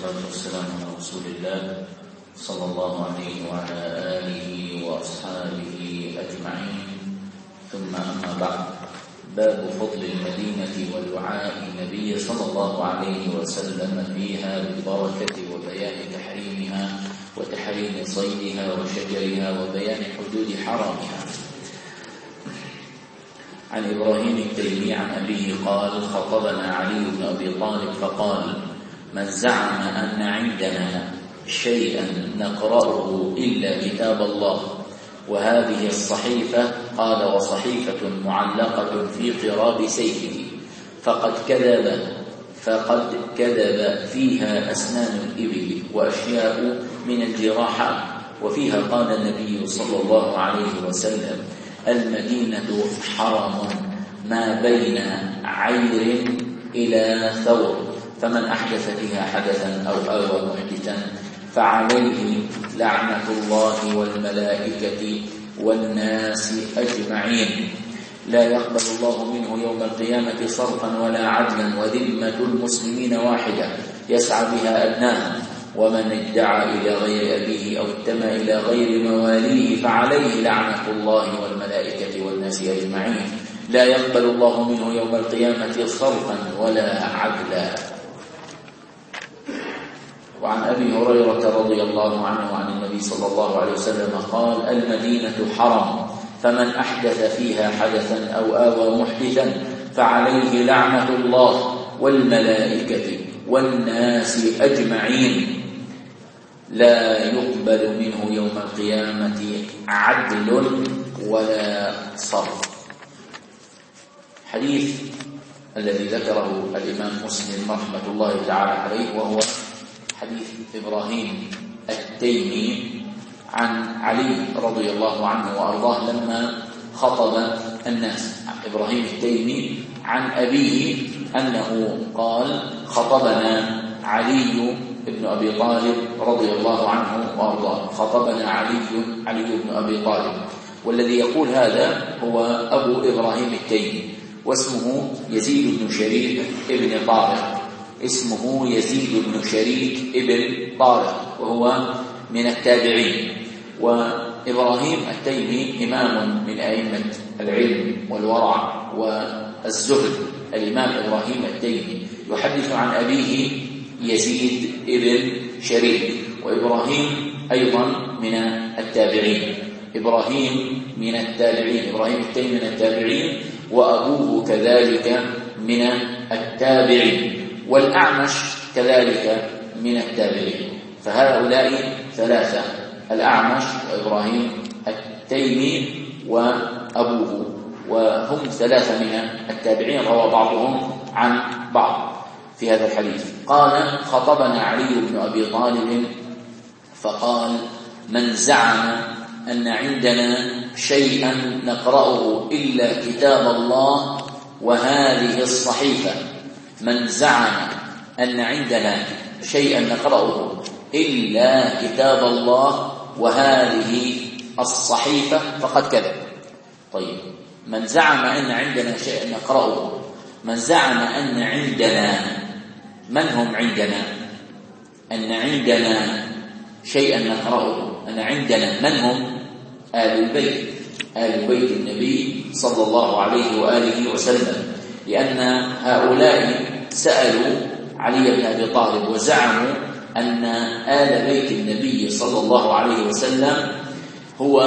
والصلاة والسلام على رسول الله صلى الله عليه وعلى آله وأصحابه أجمعين، ثم أما بعد. باب فضل المدينة ودعاء النبي صلى الله عليه وسلم فيها بالبركة وبيان تحريمها وتحريم صيدها وشجرها وبيان حدود حرامها. عن إبراهيم التيمي عن أبيه قال: خطبنا علي بن أبي طالب فقال: من زعم أن عندنا شيئا نقرأه إلا كتاب الله وهذه الصحيفة، قال: وصحيفة معلقة في قراب سيفه، فقد كذب فيها أسنان الإبل وأشياء من الجراحات. وفيها قال النبي صلى الله عليه وسلم: المدينة حرم ما بين عير إلى ثور، فمن أحدث فيها حدثا أو آوى محدثا فعليه لعنة الله والملائكة والناس أجمعين، لا يقبل الله منه يوم القيامة صرفا ولا عدلا، وذمة المسلمين واحدة يسعى بها أدناهم، ومن ادعى إلى غير أبيه أو انتمى إلى غير مواليه فعليه لعنة الله والملائكة والناس أجمعين، لا يقبل الله منه يوم القيامة صرفا ولا عدلا. وعن أبي هريرة رضي الله عنه عن النبي صلى الله عليه وسلم قال: المدينة حرم، فمن أحدث فيها حدثا أو آوى محدثا فعليه لعنة الله والملائكة والناس أجمعين، لا يقبل منه يوم القيامة عدل ولا صرف. حديث الذي ذكره الإمام مسلم رحمة الله تعالى عليه، وهو حديث إبراهيم التيمي عن علي رضي الله عنه وأرضاه لما خطب الناس. إبراهيم التيمي عن أبيه أنه قال: خطبنا علي بن أبي طالب رضي الله عنه وأرضاه، خطبنا علي بن أبي طالب. والذي يقول هذا هو أبو إبراهيم التيمي، واسمه يزيد بن شريك ابن طارق، اسمه يزيد بن شريك ابن طارق، وهو من التابعين. وإبراهيم التيمي إمام من أئمة العلم والورع والزهد. الإمام إبراهيم التيمي يحدث عن أبيه يزيد ابن شريك، وإبراهيم أيضا من التابعين. إبراهيم من التابعين، إبراهيم التيمي من التابعين، وأبوه كذلك من التابعين، والأعمش كذلك من التابعين. فهؤلاء ثلاثة: الأعمش وإبراهيم التيمي وأبوه، وهم ثلاثة من التابعين، روى بعضهم عن بعض في هذا الحديث. قال: خطبنا علي بن أبي طالب فقال: من زعم أن عندنا شيئا نقرأه إلا كتاب الله وهذه الصحيفة، من زعم أن عندنا شيئا نقرأه إلا كتاب الله وهذه الصحيفة فقد كذب. طيب، من زعم أن عندنا شيئا نقرأه، من زعم أن عندنا، من هم عندنا؟ أن عندنا شيئا نقرأه، أن عندنا من هم؟ آل البيت، آل بيت النبي صلى الله عليه وآله وسلم، لأن هؤلاء سألوا علي بن أبي طالب وزعموا أن آل بيت النبي صلى الله عليه وسلم هو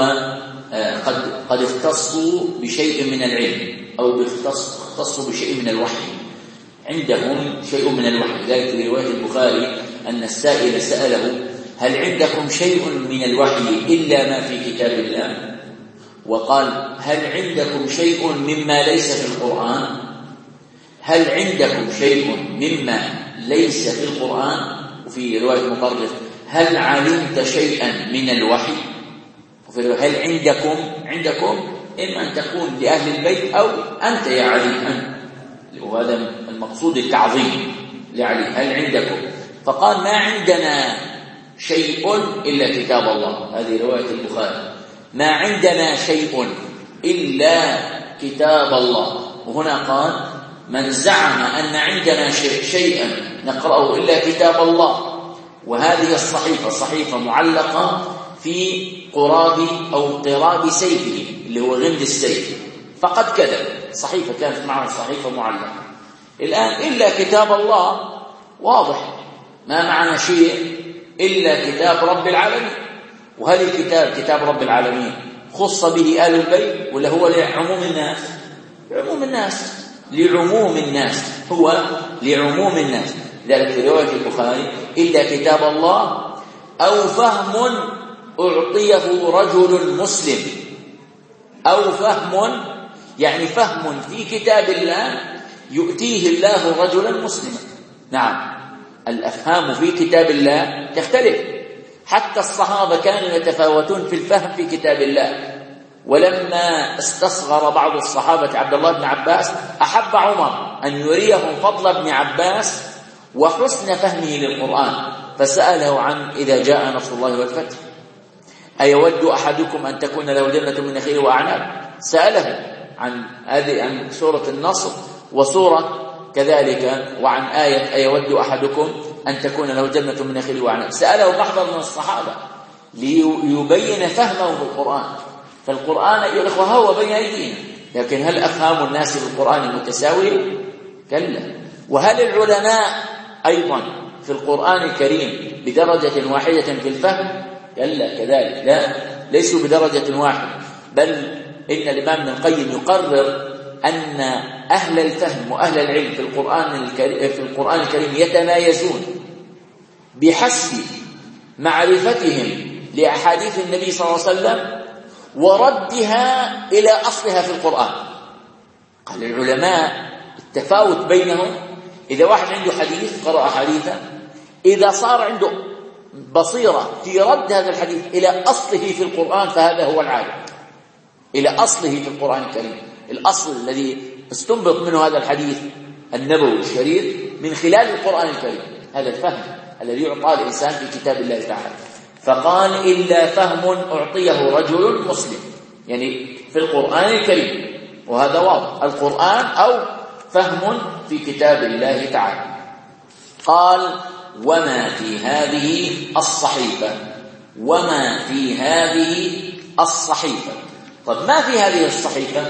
قد اختصوا بشيء من العلم، أو اختصوا بشيء من الوحي، عندهم شيء من الوحي. ذلك في رواية البخاري أن السائل سأله: هل عندكم شيء من الوحي إلا ما في كتاب الله؟ وقال: هل عندكم شيء مما ليس في القرآن؟ هل عندكم شيء مما ليس في القرآن؟ وفي رواية مطرف: هل علمت شيئا من الوحي؟ وفي رواية: هل عندكم إما أن تكون لأهل البيت أو أنت يا علي أنت، وهذا المقصود التعظيم لعلي. هل عندكم؟ فقال: ما عندنا شيء إلا كتاب الله. هذه رواية البخاري: ما عندنا شيء إلا كتاب الله. وهنا قال: من زعم أن عندنا شيئا نقرأه إلا كتاب الله وهذه الصحيفة صحيفة معلقة في قراب أو قراب سيفه اللي هو غمد السيف، فقد كذب. صحيفة كانت معه صحيفة معلقة. الآن إلا كتاب الله واضح، ما معنى شيء إلا كتاب رب العالمين. وهل الكتاب كتاب رب العالمين خص به آل البيت ولا هو لعموم الناس؟ لعموم الناس، لعموم الناس، هو لعموم الناس. ذلك في رواية البخاري إلا كتاب الله أو فهم أعطيه رجل مسلم. أو فهم يعني فهم في كتاب الله يؤتيه الله رجلا مسلما. نعم، الأفهام في كتاب الله تختلف، حتى الصحابة كانوا يتفاوتون في الفهم في كتاب الله. ولما استصغر بعض الصحابة عبد الله بن عباس أحب عمر أن يريهم فضل ابن عباس وحسن فهمه للقرآن، فسأله عن إذا جاء نصر الله والفتح أيود أحدكم أن تكون له جنة من نخيل وأعناب. سأله عن سورة النصر وسورة كذلك، وعن آية أيود أحدكم أن تكون له جنة من نخيل وأعناب. سأله بعض من الصحابة ليبين فهمه في القرآن. فالقرآن أيها الأخوة هو بين أيدينا، لكن هل أفهام الناس في القرآن متساوية؟ كلا. وهل العلماء أيضا في القرآن الكريم بدرجة واحدة في الفهم؟ كلا كذلك، لا، ليسوا بدرجة واحدة، بل إن الإمام ابن القيم يقرر أن أهل الفهم وأهل العلم في القرآن الكريم يتمايزون بحسب معرفتهم لأحاديث النبي صلى الله عليه وسلم وردها إلى أصلها في القرآن. قال العلماء التفاوت بينهم، إذا واحد عنده حديث قرأ حديثا، إذا صار عنده بصيرة في رد هذا الحديث إلى أصله في القرآن فهذا هو العالم، إلى أصله في القرآن الكريم، الأصل الذي استنبط منه هذا الحديث النبوي الشريف من خلال القرآن الكريم، هذا الفهم الذي يعطى الإنسان في كتاب الله تعالى. فقال إلا فهم أعطيه رجل مسلم، يعني في القرآن الكريم، وهذا واضح، القرآن أو فهم في كتاب الله تعالى. قال وما في هذه الصحيفة، وما في هذه الصحيفة. طب ما في هذه الصحيفة؟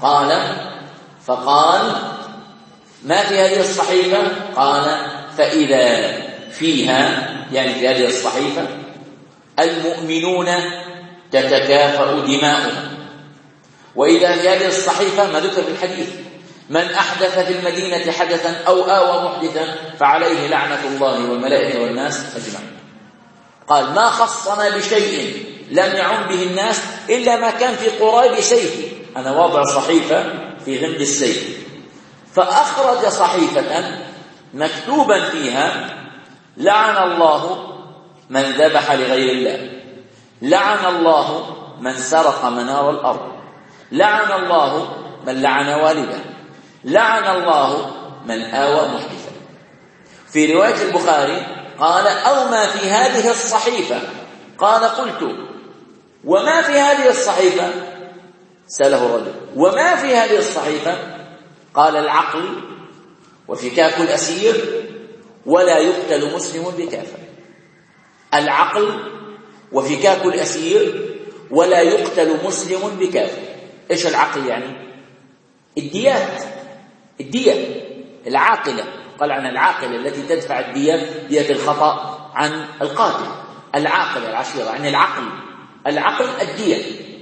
فقال ما في هذه الصحيفة؟ قال فإذا فيها، يعني في هذه الصحيفة، المؤمنون تتكافأ دماؤهم. وإذا في هذه الصحيفة ما ذكر في الحديث من أحدث في المدينة حدثا أو آوى محدثا فعليه لعنة الله والملائكة والناس أجمعين. قال ما خصنا بشيء لم يعم به الناس إلا ما كان في قراب سيفي. أنا واضع صحيفة في غمد السيف، فأخرج صحيفة مكتوبا فيها لعن الله من ذبح لغير الله، لعن الله من سرق منار الأرض، لعن الله من لعن والده، لعن الله من آوى محدثا. في رواية البخاري قال أو ما في هذه الصحيفة. قال قلت وما في هذه الصحيفة؟ سأله الرجل وما في هذه الصحيفة؟ قال العقل وفكاك الأسير ولا يقتل مسلم بكافر. العقل وفكاك الأسير ولا يقتل مسلم بكافر. إيش العقل يعني؟ الديات، الدية العاقلة. قال عن العاقلة التي تدفع الدية، دية الخطأ عن القاتل. العاقلة العشيرة عن العقل الدية.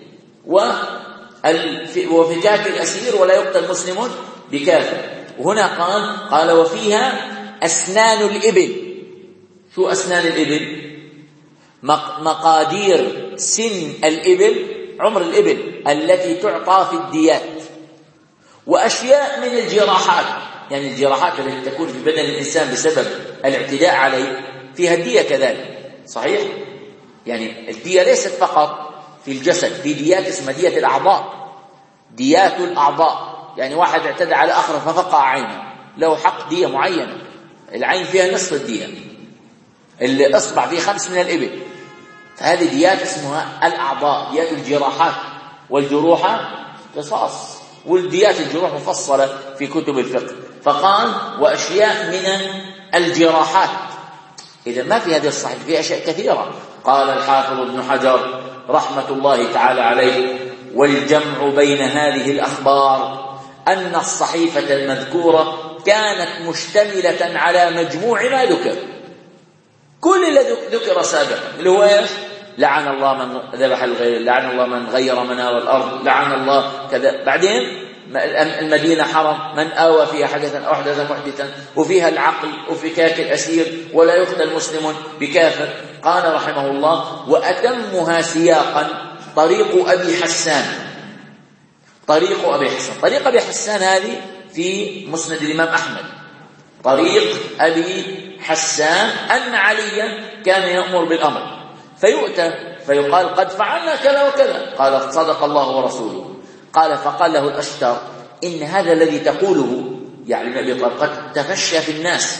وفكاك الأسير ولا يقتل مسلم بكافر. وهنا قال وفيها أسنان الإبل. شو أسنان الإبل؟ مقادير سن الإبل، عمر الإبل التي تعطى في الديات، وأشياء من الجراحات، يعني الجراحات التي تكون في بدن الإنسان بسبب الاعتداء عليه فيها الدية كذلك. صحيح؟ يعني الدية ليست فقط في الجسد، في ديات اسمها دية الأعضاء، ديات الأعضاء. يعني واحد اعتدى على آخر ففقع عينه، له حق دية معينة، العين فيها نصف الدية، الإصبع فيه 5 من الإبل. فهذه ديات اسمها الأعضاء، ديات الجراحات، والجروح قصاص، والديات الجروح مفصلة في كتب الفقه. فقال وأشياء من الجراحات، إذا ما في هذه الصحيفة، في أشياء كثيرة. قال الحافظ ابن حجر رحمة الله تعالى عليه: والجمع بين هذه الأخبار أن الصحيفة المذكورة كانت مشتملة على مجموع ما ذكر، كل الذي ذكر سابقا، اللي هو إيش؟ لعن الله من ذبح الغير، لعن الله من غير منار الأرض، لعن الله كذا. بعدين المدينة حرم، من آوى فيها حدثا أو أحدث محدثا، وفيها العقل وفكاك الأسير، ولا يقتل مسلم بكافر. قال رحمه الله: وأتمها سياقا طريق أبي حسان. طريق أبي حسان هذه في مسند الإمام أحمد. طريق أبي حسان أن عليا كان يأمر بالأمر، فيؤتى فيقال: قد فعلنا كذا وكذا. قال: صدق الله ورسوله. قال: فقال له الأشتر: إن هذا الذي تقوله، يعني أبي طالب، قد تفشى في الناس،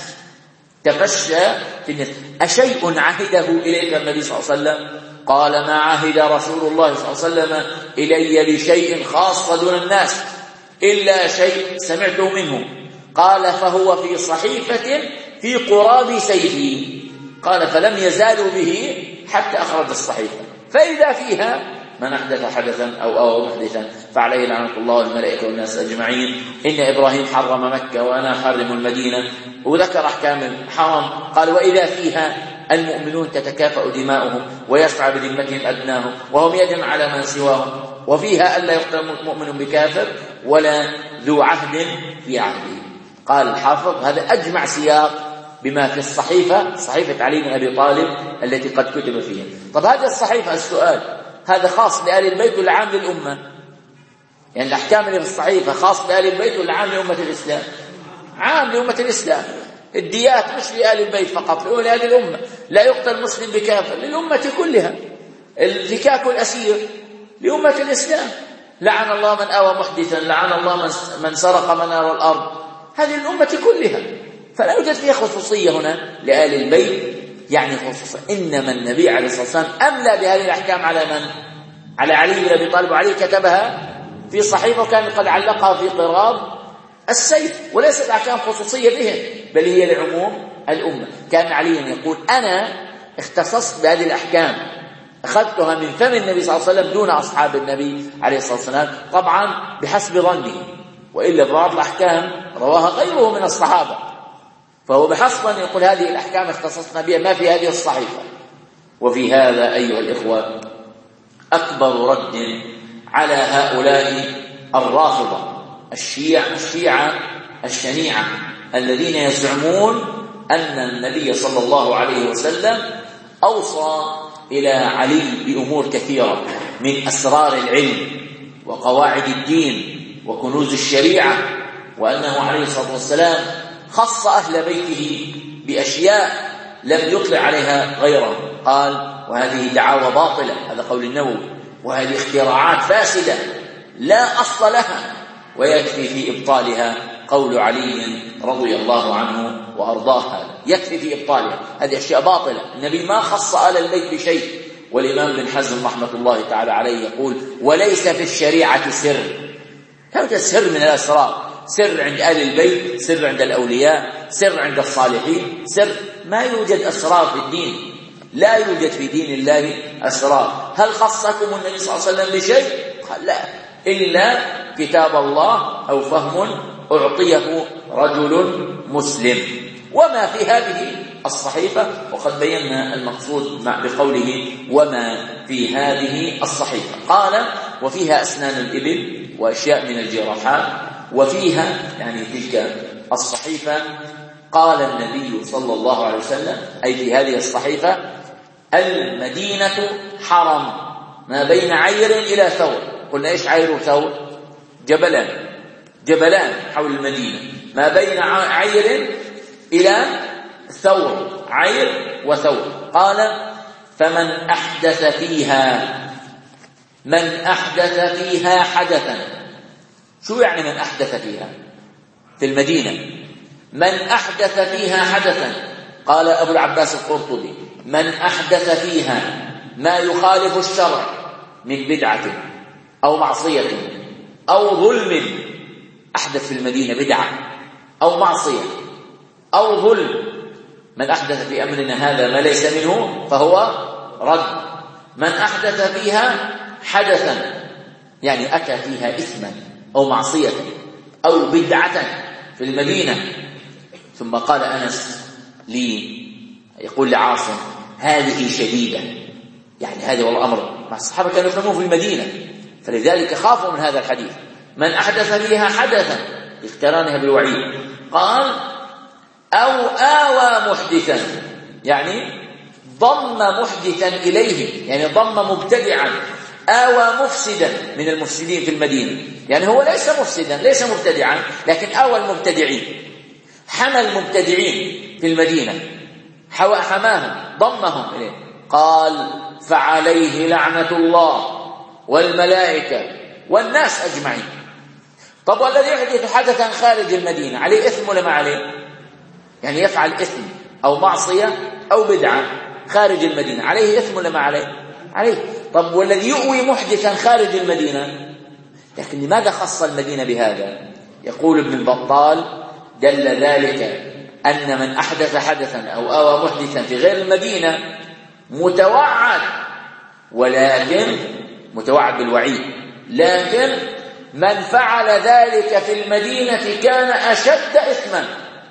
أشيء عهده إليك النبي صلى الله عليه وسلم؟ قال: ما عهد رسول الله صلى الله عليه وسلم إلي بشيء خاص دون الناس إلا شيء سمعته منه. قال: فهو في صحيفة في قراب سيفي. قال: فلم يزالوا به حتى أخرج الصحيفة، فإذا فيها: من أحدث حدثا أو أوى محدثا فعليه لعنة الله والملائكة والناس أجمعين، إن إبراهيم حرم مكة وأنا حرم المدينة، وذكر أحكام الحرم. قال: وإذا فيها: المؤمنون تتكافأ دماؤهم ويسعى بذمتهم أدناهم وهم يد على من سواهم، وفيها ألا يقتل مؤمن بكافر ولا ذو عهد في عهده. قال الحافظ: هذا أجمع سياق بما في الصحيفة، صحيفة علي بن أبي طالب التي قد كتب فيها. طب هذه الصحيفة، السؤال: هذا خاص لآل البيت ولا عام للأمة؟ يعني الأحكام اللي في الصحيفة خاص لآل البيت ولا عام لأمة الإسلام؟ عام لأمة الإسلام. الديات مش لآل البيت فقط، لآل الأمة. لا يقتل مسلم بكافر، للأمة كلها. الفكاك الأسير لأمة الإسلام. لعن الله من آوى محدثا، لعن الله من سرق منار الأرض، هذه الأمة كلها. فلا يوجد فيها خصوصية هنا لآل البيت، يعني خصوصا. إنما النبي عليه الصلاة والسلام أملى بهذه الأحكام على من؟ على علي بن أبي طالب، وعلي كتبها في صحيفة وكان قد علقها في قراب السيف، وليست أحكام خصوصية به، بل هي لعموم الأمة. كان علي يقول: أنا اختصصت بهذه الأحكام، أخذتها من فم النبي صلى الله عليه وسلم دون أصحاب النبي عليه الصلاة والسلام، طبعا بحسب ظنه، وإلا بعض الأحكام رواها غيره من الصحابة، فهو بحسب أن يقول هذه الأحكام اختصصنا بها، ما في هذه الصحيفة. وفي هذا أيها الإخوة أكبر رد على هؤلاء الرافضة الشيعة الشنيعة الذين يزعمون أن النبي صلى الله عليه وسلم أوصى إلى علي بأمور كثيرة من أسرار العلم وقواعد الدين وكنوز الشريعة، وأنه عليه الصلاة والسلام خص أهل بيته بأشياء لم يطلع عليها غيره. قال: وهذه دعاوى باطلة، هذا قول النووي، وهذه اختراعات فاسدة لا أصل لها، ويكفي في إبطالها قول علي رضي الله عنه وأرضاه. هذا يكفي في إبطالها، هذه أشياء باطلة. النبي ما خص آل البيت بشيء. والإمام بن حزم رحمة الله تعالى عليه يقول: وليس في الشريعة سر. هذا سر من الأسرار، سر عند آل البيت، سر عند الأولياء، سر عند الصالحين، سر. ما يوجد أسرار في الدين، لا يوجد في دين الله أسرار. هل خصكم النبي صلى الله عليه وسلم بشيء؟ قال: لا، إلا كتاب الله أو فهم أعطيه رجل مسلم. وما في هذه الصحيفة، وقد بينا المقصود بقوله وما في هذه الصحيفة. قال: وفيها أسنان الإبل وأشياء من الجراحات، وفيها يعني تلك الصحيفة. قال النبي صلى الله عليه وسلم، أي في هذه الصحيفة: المدينة حرم ما بين عير إلى ثور. قلنا إيش عير وثور؟ جبلان حول المدينة، ما بين عير إلى ثور، عير وثور. قال: فمن أحدث فيها حدثا. شو يعني من أحدث فيها؟ في المدينة من أحدث فيها حدثا. قال أبو العباس القرطبي: من أحدث فيها ما يخالف الشرع من بدعة أو معصية أو ظلم. أحدث في المدينة بدعة أو معصية أو ظلم من أحدث في أمرنا هذا ما ليس منه فهو رد. من أحدث فيها حدثا يعني أتى فيها إثما أو معصية أو بدعة في المدينة. ثم قال أنس لي يقول لعاصم هذه شديدة، يعني هذا والله أمر مع الصحابة كانوا يفهمون في المدينة، فلذلك خافوا من هذا الحديث. من أحدث فيها حدثا اقترانها بالوعيد. قال أو آوى محدثا يعني ضم محدثا إليه، يعني ضم مبتدعا. آوى مفسدا من المفسدين في المدينة، يعني هو ليس مفسدا ليس مبتدعا، لكن آوى المبتدعين، حمى المبتدعين في المدينة، حماهم ضمهم إليه. قال فعليه لعنة الله والملائكة والناس أجمعين. طب والذي يحدث حدثا خارج المدينة عليه إثم ولا ما عليه؟ يعني يفعل إثم أو معصية أو بدعة خارج المدينة عليه إثم ولا ما عليه؟ عليه. طب والذي يؤوي محدثا خارج المدينة، لكن لماذا خص المدينة بهذا؟ يقول ابن البطال دل ذلك أن من أحدث حدثا أو آوى محدثا في غير المدينة متوعد، ولكن متوعد بالوعيد، لكن من فعل ذلك في المدينة كان أشد إثما،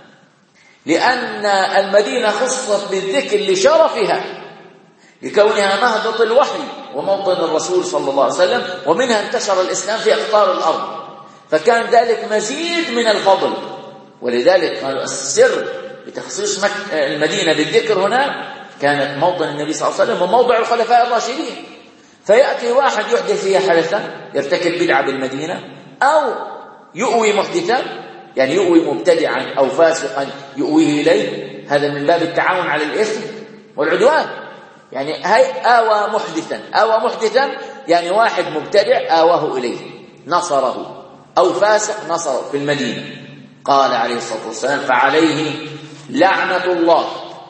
لأن المدينة خصت بالذكر لشرفها، لكونها مهبط الوحي وموطن الرسول صلى الله عليه وسلم، ومنها انتشر الإسلام في أقطار الأرض، فكان ذلك مزيد من الفضل. ولذلك قالوا السر بتخصيص المدينة بالذكر هنا كانت موطن النبي صلى الله عليه وسلم وموضع الخلفاء الراشدين. فيأتي واحد يحدث فيها حدثا يرتكب بدعة بالمدينة، أو يؤوي محدثا يعني يؤوي مبتدعا أو فاسقا يؤويه إليه، هذا من باب التعاون على الإثم والعدوان. يعني هاي آوى محدثا يعني واحد مبتدع آواه إليه نصره، أو فاسق نصره في المدينة. قال عليه الصلاة والسلام فعليه لعنة الله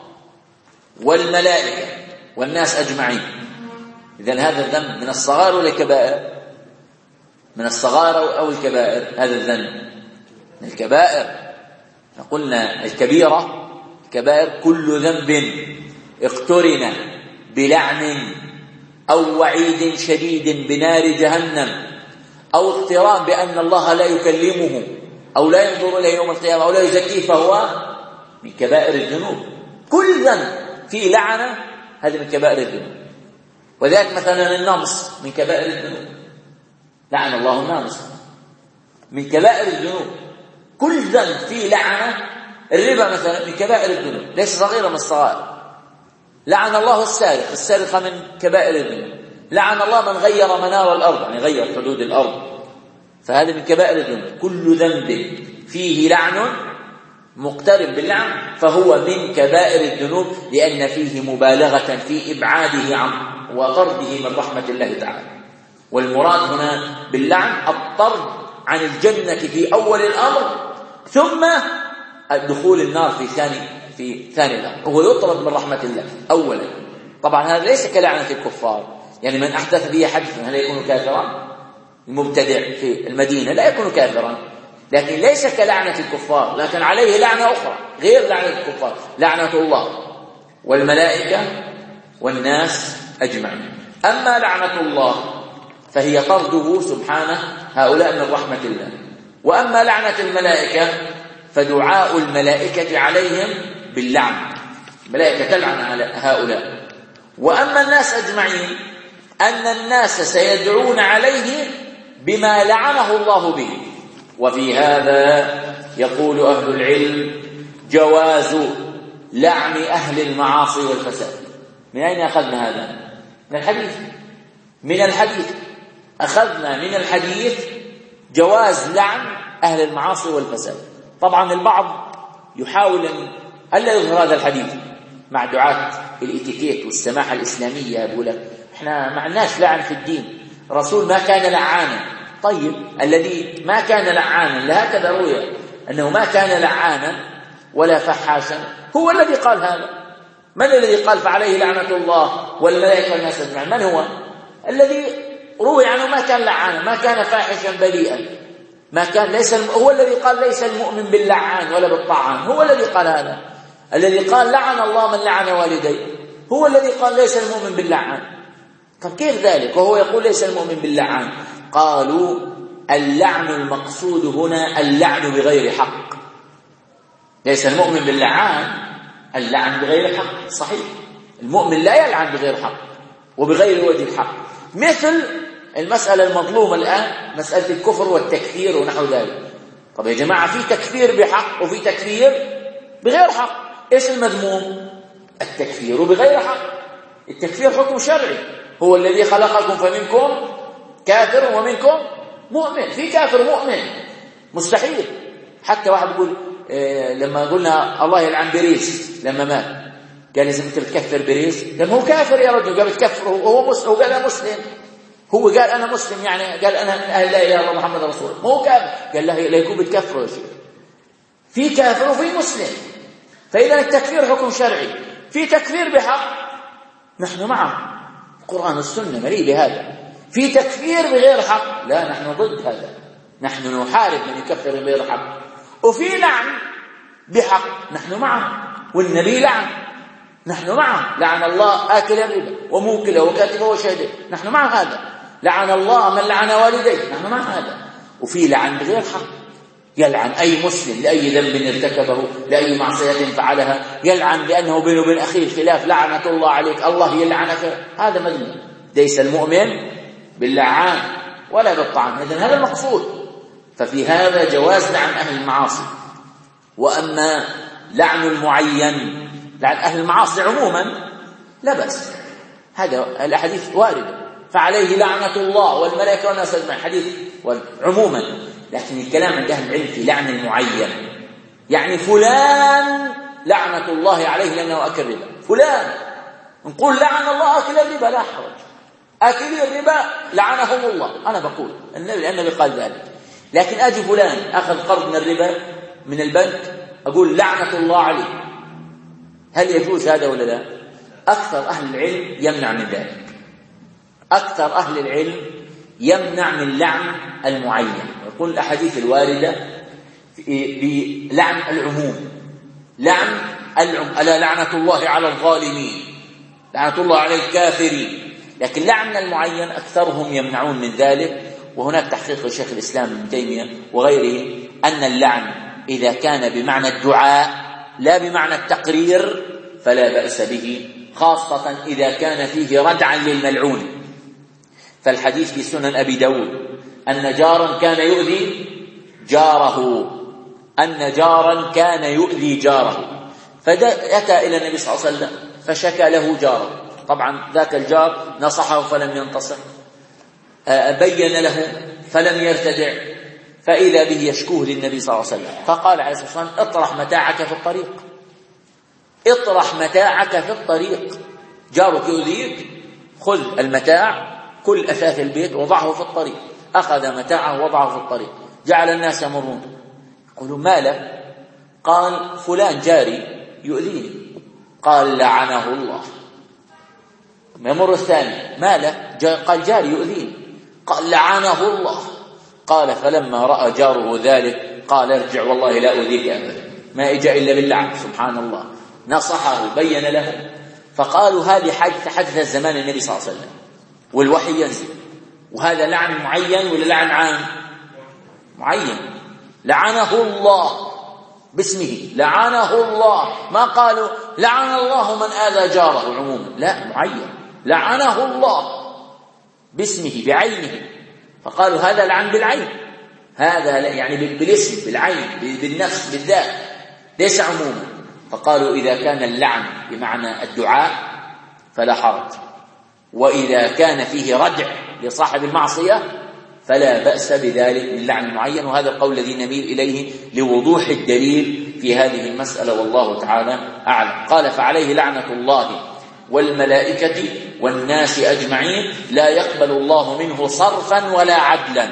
والملائكة والناس أجمعين. إذن هذا الذنب من الصغار ولا الكبائر؟ من الصغار أو الكبائر؟ هذا الذنب من الكبائر. قلنا الكبيرة الكبائر كل ذنب اقترن بلعن أو وعيد شديد بنار جهنم، أو اقتران بأن الله لا يكلمه أو لا ينظر إليه يوم القيامة أو لا يزكيه، فهو من كبائر الذنوب. كل ذنب فيه لعنة هذا من كبائر الذنوب. وذلك مثلا النمص من كبائر الذنوب، لعن الله النامص، من كبائر الذنوب. كل ذنب فيه لعنة. الربا مثلا من كبائر الذنوب، ليس صغيرة من الصغائر. لعن الله السارقة من كبائر الذنوب. لعن الله من غير منار الأرض يعني غير حدود الأرض، فهذا من كبائر الذنوب. كل ذنب فيه لعن مقترب باللعن فهو من كبائر الذنوب، لأن فيه مبالغة في إبعاده عنه وطرده من رحمة الله تعالى. والمراد هنا باللعن الطرد عن الجنة في أول الأمر، ثم الدخول النار في ثاني الأمر، وهو يطرد من رحمة الله أولا. طبعا هذا ليس كلعنة الكفار، يعني من أحدث به حدثا هل يكون كافرا؟ المبتدع في المدينة لا يكون كافرا، لكن ليس كلعنة الكفار، لكن عليه لعنة أخرى غير لعنة الكفار، لعنة الله والملائكة والناس أجمعين. أما لعنة الله فهي طرده سبحانه هؤلاء من رحمة الله، وأما لعنة الملائكة فدعاء الملائكة عليهم باللعن، الملائكة تلعن على هؤلاء. وأما الناس أجمعين أن الناس سيدعون عليه بما لعنه الله به. وفي هذا يقول أهل العلم جواز لعن أهل المعاصي والفساد. من أين أخذنا هذا؟ من الحديث أخذنا من الحديث جواز لعن أهل المعاصي والفساد. طبعا البعض يحاول أن لا يظهر هذا الحديث مع دعاة الاتيكيت والسماحة الإسلامية، يقول لك احنا ما عندناش لعن في الدين، الرسول ما كان لعانا. طيب الذي ما كان لعانا لهكذا روي أنه ما كان لعانا ولا فحاشا هو الذي قال هذا. من الذي قال فعليه لعنة الله والملائكة والناس أجمعين؟ من هو الذي روي عنه ما كان لعانا، ما كان فاحشا بريئا، ما كان هو الذي قال ليس المؤمن باللعان ولا بالطعان، هو الذي قال هذا. الذي قال لعن الله من لعن والديه هو الذي قال ليس المؤمن باللعان. طب كيف ذلك وهو يقول ليس المؤمن باللعان؟ قالوا اللعن المقصود هنا اللعن بغير حق. ليس المؤمن باللعان اللعن بغير حق، صحيح، المؤمن لا يلعن بغير حق وبغير وجه الحق، مثل المسألة المظلومة الآن، مسألة الكفر والتكفير ونحو ذلك. طب يا جماعة، في تكفير بحق وفي تكفير بغير حق. إيش المذموم؟ التكفير بغير حق. التكفير حكم شرعي، هو الذي خلقكم فمنكم كافر ومنكم مؤمن. في كافر مؤمن مستحيل. حتى واحد يقول لما قلنا الله يلعن بريس لما مات، قال لازم انت بتكفر بريس؟ لما هو كافر يا رجل، قال بتكفر وهو مسلم، وقال انا مسلم. هو قال انا مسلم، يعني قال انا من اهل لا اله الا الله محمد رسول الله، ما هو كافر. قال لا يكون بتكفر يا شيخ. في كافر وفي مسلم. فاذا التكفير حكم شرعي. في تكفير بحق نحن معه، القرآن والسنة مليء بهذا. في تكفير بغير حق لا، نحن ضد هذا، نحن نحارب من يكفر بغير حق. وفي لعن بحق نحن معه، والنبي لعن نحن معه. لعن الله آكل الربا وموكله وكاتبه وشهده، نحن مع هذا. لعن الله من لعن والديه، نحن مع هذا. وفي لعن بغير حق، يلعن أي مسلم لأي ذنب ارتكبه، لأي معصية فعلها، يلعن بأنه بينه وبين أخيه خلاف، لعنة الله عليك، الله يلعنك، هذا مذموم. ليس المؤمن باللعان ولا بالطعن. إذن هذا المقصود. ففي هذا جواز لعن أهل المعاصي. وأما لعن المعين، لعن أهل المعاصي عموما لا بأس، هذا الأحاديث واردة، فعليه لعنة الله والملائكة والناس أجمعين، حديث عموما. لكن الكلام عند أهل العلم في لعن المعين، يعني فلان لعنة الله عليه لأنه أكل ربا، فلان نقول لعن الله أكل الربا لا حرج، أكل الربا لعنهم الله، أنا بقول النبي قال ذلك. لكن أجي فلان أخذ قرض من الربا من البنك أقول لعنة الله عليه، هل يجوز هذا ولا لا؟ أكثر أهل العلم يمنع من ذلك. أكثر أهل العلم يمنع من لعن المعين. يقول الأحاديث الواردة بلعن العموم، لعن ألا لعنة الله على الظالمين، لعنة الله على الكافرين. لكن لعن المعين أكثرهم يمنعون من ذلك. وهناك تحقيق لشيخ الإسلام ابن تيمية وغيره أن اللعن إذا كان بمعنى الدعاء لا بمعنى التقرير فلا بأس به، خاصة إذا كان فيه ردعا للملعون. فالحديث في سنن أبي داود أن جارا كان يؤذي جاره، أن جارا كان يؤذي جاره، فأتى إلى النبي صلى الله عليه وسلم فشكى له جاره. طبعا ذاك الجار نصحه فلم ينتصر، بين له فلم يرتدع، فإذا به يشكوه للنبي صلى الله عليه وسلم. فقال عليه الصلاة والسلام اطرح متاعك في الطريق، اطرح متاعك في الطريق، جارك يؤذيك، خذ المتاع، كل أثاث البيت وضعه في الطريق. أخذ متاعه ووضعه في الطريق، جعل الناس يمرون يقولون ما له؟ قال فلان جاري يؤذيني. قال لعنه الله. يمر الثاني ما له؟ قال جاري يؤذيني. قال لعنه الله. قال فلما رأى جاره ذلك قال ارجع والله لا أؤذيك أبدا، ما إجا إلا باللعن. سبحان الله، نصحه بين له. فقالوا هذه حدث الزمان النبي صلى الله عليه وسلم والوحي ينزل، وهذا لعن معين ولا لعن عام؟ معين، لعنه الله باسمه، لعنه الله، ما قالوا لعن الله من آذى جاره عموما، لا، معين، لعنه الله باسمه بعينه. فقالوا هذا لعن بالعين، هذا يعني بالاسم بالعين بالنفس بالذات، ليس عموما. فقالوا إذا كان اللعن بمعنى الدعاء فلا حرج، وإذا كان فيه ردع لصاحب المعصية فلا بأس بذلك من لعن معين. وهذا القول الذي نميل إليه لوضوح الدليل في هذه المسألة، والله تعالى أعلم. قال فعليه لعنة الله والملائكة والناس أجمعين لا يقبل الله منه صرفا ولا عدلا.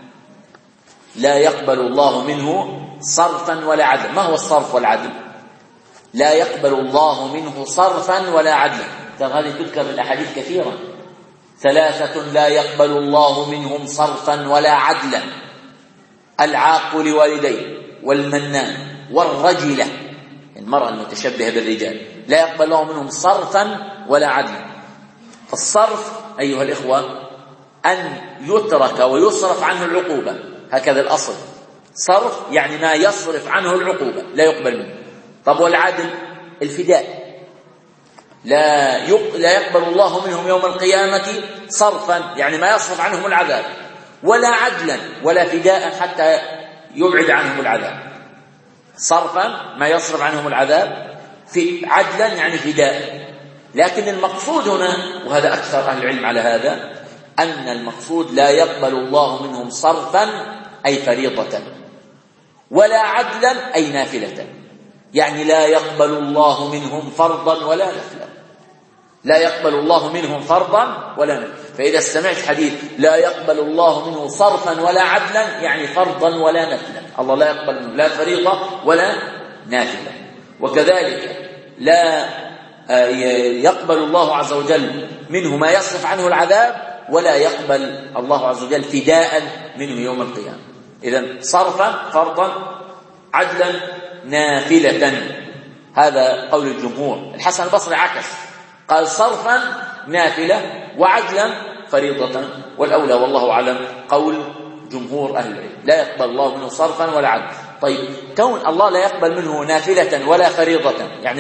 لا يقبل الله منه صرفا ولا عدلا. ما هو الصرف والعدل؟ لا يقبل الله منه صرفا ولا عدلا. هذه تذكر الأحاديث كثيرا. ثلاثة لا يقبل الله منهم صرفا ولا عدلا: العاق لوالديه، والمنان، والرجلة. المرأة المتشبهة بالرجال، لا يقبل الله منهم صرفا ولا عدلا. الصرف أيها الإخوة أن يترك ويصرف عنه العقوبة، هكذا الأصل. صرف يعني ما يصرف عنه العقوبة لا يقبل منه. طب والعدل؟ الفداء، لا يقبل الله منهم يوم القيامة صرفا يعني ما يصرف عنهم العذاب، ولا عدلا ولا فداء حتى يبعد عنهم العذاب. صرفا ما يصرف عنهم العذاب، في عدلا يعني فداء. لكن المقصود هنا، وهذا أكثر أهل العلم على هذا، أن المقصود لا يقبل الله منهم صرفا أي فريضة، ولا عدلا أي نافلة، يعني لا يقبل الله منهم فرضا ولا نفلا، لا يقبل الله منهم فرضا ولا نفلا. فإذا سمعت حديث لا يقبل الله منه صرفا ولا عدلا يعني فرضا ولا نفلا، الله لا يقبل منه لا فريضة ولا نافلة. وكذلك لا يقبل الله عز وجل منه ما يصرف عنه العذاب، ولا يقبل الله عز وجل فداء منه يوم القيامة. إذن صرفا فرضا، عدلا نافلة، هذا قول الجمهور. الحسن البصري عكس، قال صرفا نافلة وعدلا فريضة، والأولى والله أعلم قول جمهور أهل العلم، لا يقبل الله منه صرفا ولا عدلا. طيب كون الله لا يقبل منه نافلة ولا فريضة يعني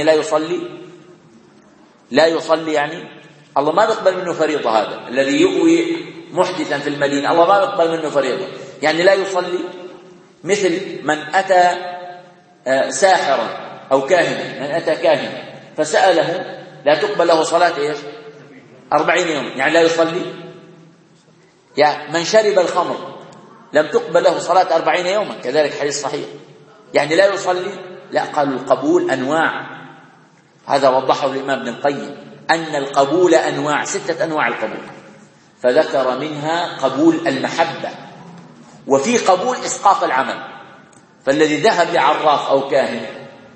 لا يصلي يعني الله ما يقبل منه فريضة. هذا الذي يؤوي محدثا في المدينة الله ما يقبل منه فريضة، يعني لا يصلي. مثل من أتى ساحرا أو كاهنا، من أتى كاهنا فسأله لا تقبل له صلاة إيش 40 يوم، يعني لا يصلي. يعني من شرب الخمر لم تقبل له صلاة 40 يوما، كذلك حديث صحيح، يعني لا يصلي. لا، قالوا القبول أنواع، هذا وضحه الإمام ابن القيم، أن القبول أنواع، 6 أنواع القبول، فذكر منها قبول المحبة، وفي قبول إسقاط العمل. فالذي ذهب لعراف أو كاهن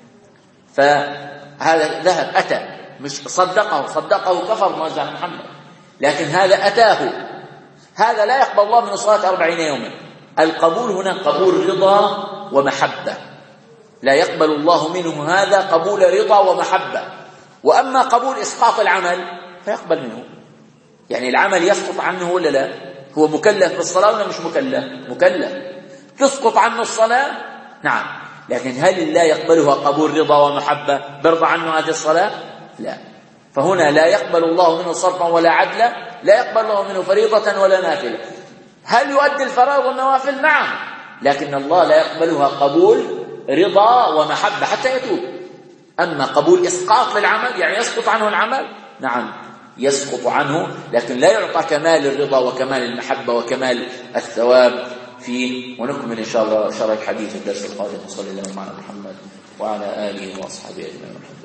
فهذا ذهب أتى، مش صدقه كفر موزع محمد، لكن هذا أتاه، هذا لا يقبل الله من صلاة 40 يوما. القبول هنا قبول رضا ومحبة، لا يقبل الله منه هذا قبول رضا ومحبة. وأما قبول إسقاط العمل فيقبل منه، يعني العمل يسقط عنه ولا لا؟ هو مكلف بالصلاة ولا مش مكلف؟ تسقط عنه الصلاة نعم، لكن هل لا يقبلها قبول رضا ومحبة برضى عنه هذه الصلاة؟ لا. فهنا لا يقبل الله منه صرفا ولا عدلا، لا يقبل الله منه فريضة ولا نافلة. هل يؤدي الفرائض والنوافل؟ نعم، لكن الله لا يقبلها قبول رضا ومحبة حتى يتوب. أما قبول إسقاط للعمل يعني يسقط عنه العمل، نعم يسقط عنه، لكن لا يعطى كمال الرضا وكمال المحبة وكمال الثواب فيه. ونكمل إن شاء الله شرح حديث الدرس القادم. صلى الله على محمد وعلى آله وأصحابه أجمعين.